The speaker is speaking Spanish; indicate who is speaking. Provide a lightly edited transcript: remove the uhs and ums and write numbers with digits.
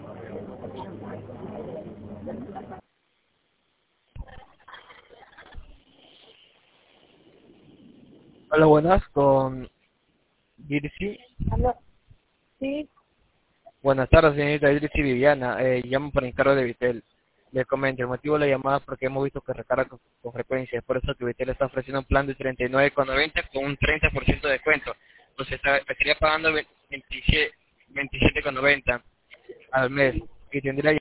Speaker 1: Hola, buenas, con Dircy.
Speaker 2: Aló. Sí,
Speaker 1: Buenas tardes, señorita Dircy Viviana. Llamo por encargo de Vitel. Le comento, el motivo de la llamada es porque hemos visto que recarga con frecuencia. Es por eso que Vitel está ofreciendo un plan de 39,90 con un 30% de descuento. Entonces estaría pagando 27,90 al mes y tendría